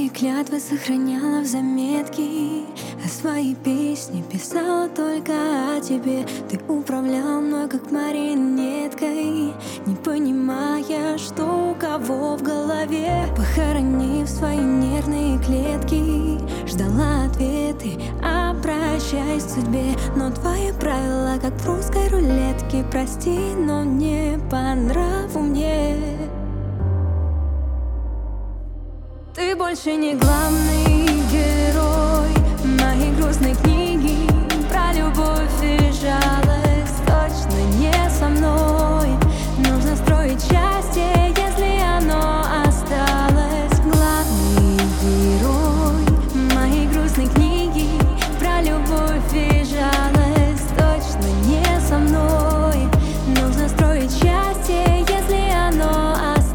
Свои клятвы сохраняла в заметке, а свои песни писала только о тебе. Ты управлял мной как марионеткой, не понимая, что у кого в голове. Похоронив свои нервные клетки, ждала ответы, обращаясь к судьбе. Но твои правила, как в русской рулетке. Прости, но не по нраву мне. Ты больше не главный герой моей грустной книги про любовь и жалость. Точно не со мной. Нужно строить счастье, если оно осталось. Главный герой моей грустной книги про любовь и жалость. Точно не со мной. Нужно строить счастье, если оно осталось.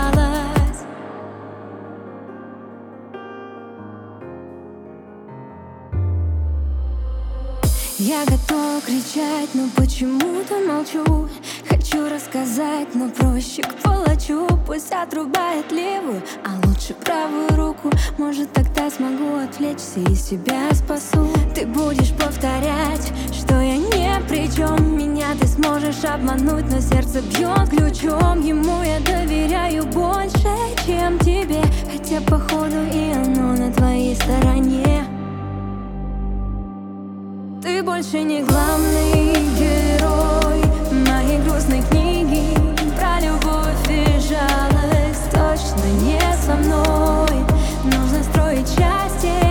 Я готова кричать, но почему-то молчу. Хочу рассказать, но проще к палачу. Пусть отрубает левую, а лучше правую руку. Может, тогда смогу отвлечься и себя спасу. Ты будешь повторять, что я ни при чем. Меня ты сможешь обмануть, но сердце бьет ключом. Ему я доверяю больше, чем тебе, хотя походу и оно на твоей стороне. Ты больше не главный герой моей грустной книги про любовь и жалость. Точно не со мной. Нужно строить счастье,